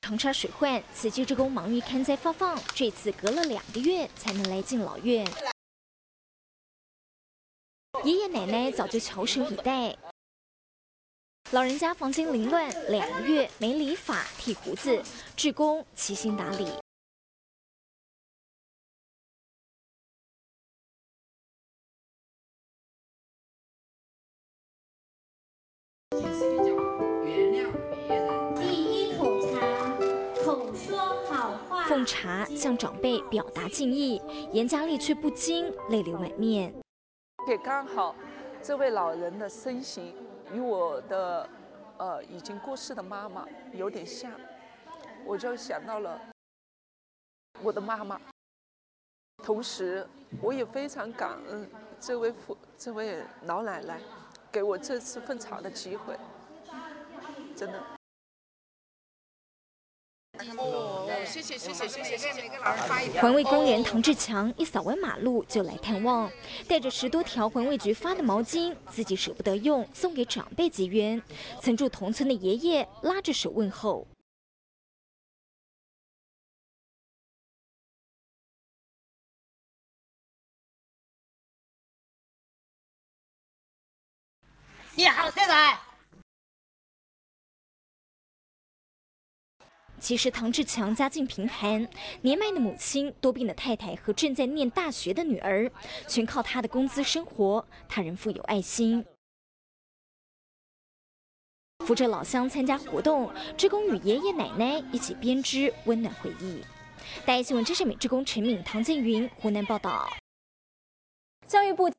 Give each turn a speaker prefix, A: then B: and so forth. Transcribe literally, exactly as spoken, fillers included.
A: 长沙水患，慈济志工忙于看灾发放，这次隔了两个月才能来敬老院。爷爷奶奶早就翘首以待，老人家房间凌乱，两个月没理发、剃胡子，志工齐心打理。 奉茶向长辈表达敬意，严佳丽却不禁泪流满面。
B: 也刚好，这位老人的身形与我的呃已经过世的妈妈有点像，我就想到了我的妈妈。同时，我也非常感恩这位父这位老奶奶给我这次奉茶的机会，真的。
C: 哦，谢谢谢谢谢谢谢谢，给老人发一条。
A: 环卫工人唐志强一扫完马路就来探望，带着十多条环卫局发的毛巾，自己舍不得用，送给长辈结缘。曾住同村的爷爷拉着手问候。
C: 你好，太太。
A: 其实唐志强家境贫寒，年迈的母亲、多病的太太和正在念大学的女儿，全靠他的工资生活。他人富有爱心，扶着老乡参加活动，志工与爷爷奶奶一起编织温暖回忆。大爱新闻，这是美志工陈敏、唐建云湖南报道。
D: 教育部。